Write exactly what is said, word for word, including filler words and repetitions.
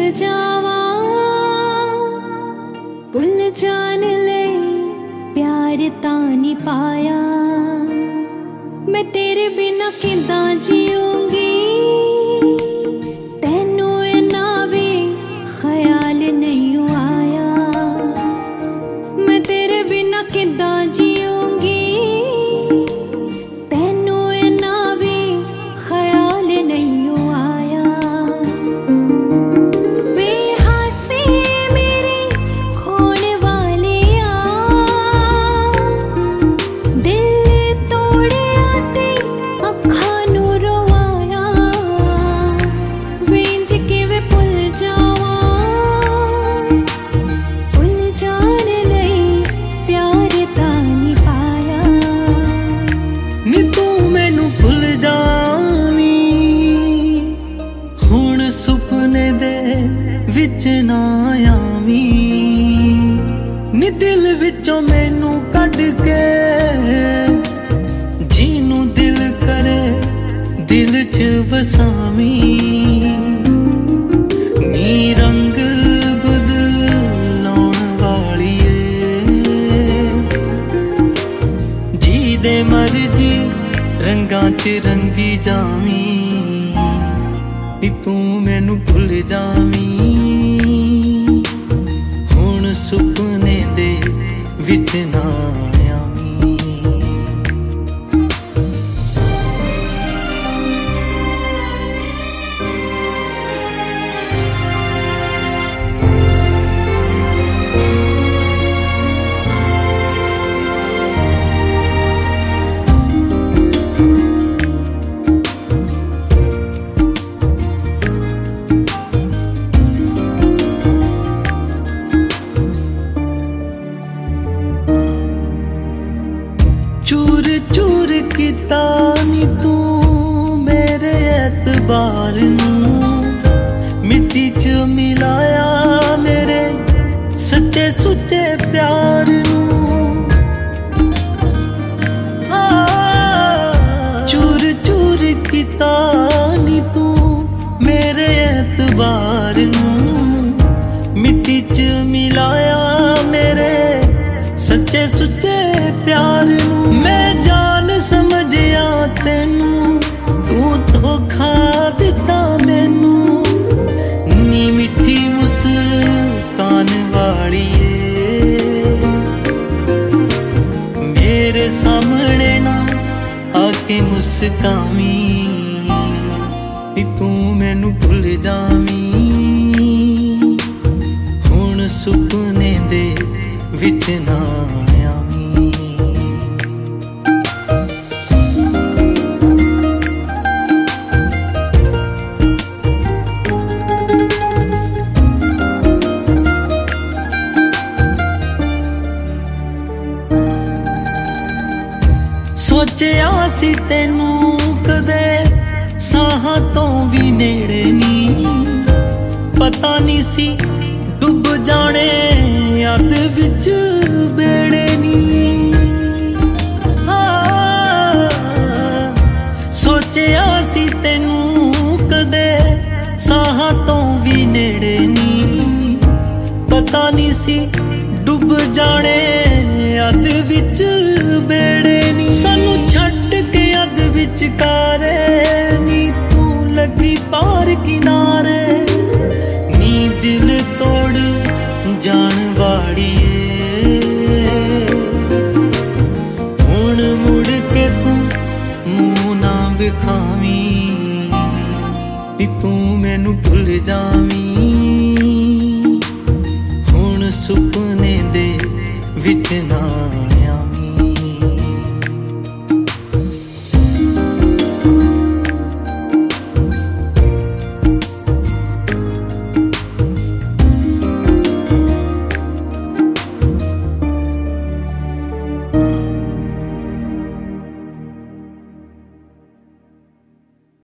जावा भुल जान ले प्यार तानी पाया। मैं तेरे बिना किदा जीऊंगी तेनू इना भी ख्याल नहीं आया। मैं तेरे बिना किदा जीऊंगी तेनू इना भी ख्याल नहीं आया। बेहासी मेरी खोने वाले आ दिल तोड़े आते अखा नू रोवाया। वेंज के वे भुल जावा भुल जाने लई प्यार तानी पाया। नी तू मैनू भुल जावी हुण सुपने दे विच ना आवी। नी दिल विचों मैनू कढ के जीनू दिल करे दिल च वसावी। नी रंग बदलाउण वालीए जी दे मर्जी रंगां च रंगी जावी। नी तू मैनू भुल जावी हुण सुपने दे विच ना आवी। चूर चूर कीता नी तू मेरे एतबार नू। मिट्टी च मिलाया मेरे सच्चे सुच्चे प्यार नू। चूर चूर कीता नी तू मेरे एतबार नू। मिट्टी च मिलाया मेरे सच्चे सुच्चे प्यार नू। मैं जान समझिया तेनू तू धोखा दिता मैनू। नी मिठी मुस्कान वालीए मेरे सामने ना आके मुस्कावी। तू मैनू भुल जावी हुण सुपने दे विच ना आवी। सोचिया सी तेनू कदे साहां तो भी नेड़े नी। पता नहीं सी डुब जाने याद विच बेड़े नी। सोचिया सी तेनू कदे साहां तो भी नेड़े नी। पता नहीं सी डुब जाने याद विच बेड़े नी। सानू छड्ड के याद विच कारे नी तू लगी पार किनारे। नी दिल तोड़ जान वाड़िए हुण मुड़ के तू मुँह ना विखावी। तू मैनू भुल जावी हुण सुपने दे विच ना